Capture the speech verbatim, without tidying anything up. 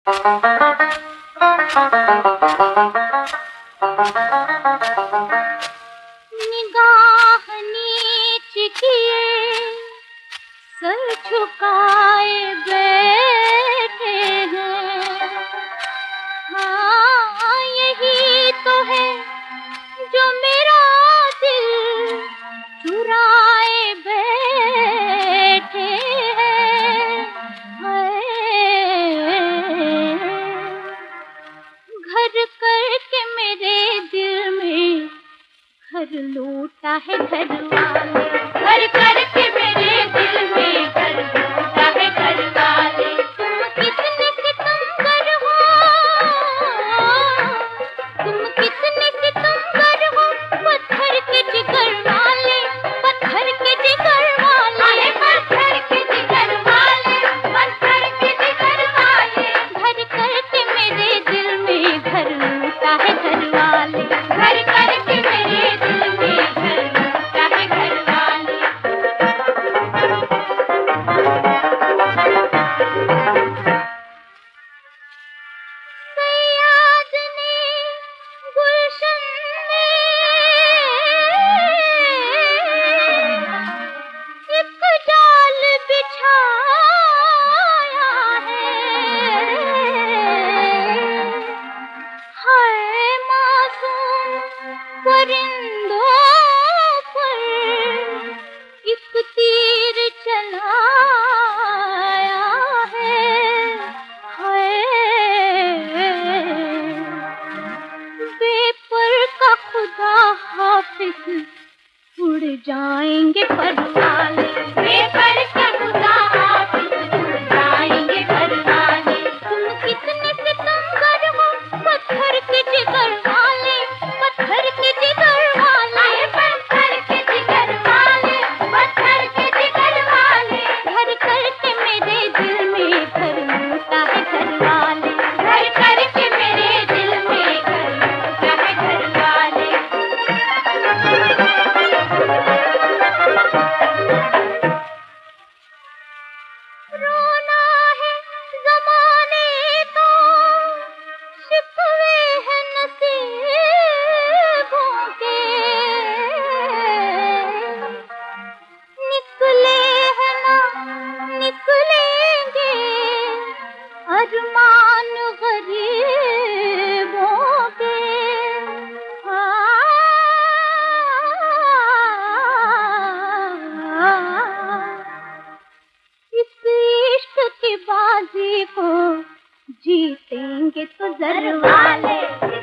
निगाह नीच किए सर झुकाए बैठे हैं। हाँ यही तो है जो मेरा दिल चुराए बैठे हैं। घर करके मेरे दिल में घर लूटा है घर वाले। घर करके मेरे दिल में घर लूटा है घर वाले। तुम कितने सितमगर हो, तुम कितने सितमगर हो, पत्थर के जिगर वाले, पत्थर के जिगर वाले, पत्थर के जिगर वाले, पत्थर के जिगर वाले। घर करके मेरे दिल में घर लूटा है घर वाले। घर करके मेरे दिल में घर लूटा है घर वाले। सयाद ने गुलशन में एक जाल बिछाया है। हाय मासूम परिंदों पर एक तीर चलाया है। हाय बेपर का खुदा हाफिज उड़ जाएंगे परवाले। बेपर का खुदा हाफिज उड़ जाएंगे परवाले। तुम कितने सितमगर हो, पत्थर के जिगर वाले, पत्थर के जिगर वाले, पत्थर के जिगर वाले, पत्थर के जिगर वाले। घर करके मेरे दिल में घर लूटा है घर वाले। घर करके मेरे दिल में घर लूटा है घर वाले। रोना है ज़माने को, शिकवे हैं नसीबों के, निकले हैं ना निकलेंगे अरमान गरीबों के। इस इश्क की बाजी को जीतेंगे तो जर वाले।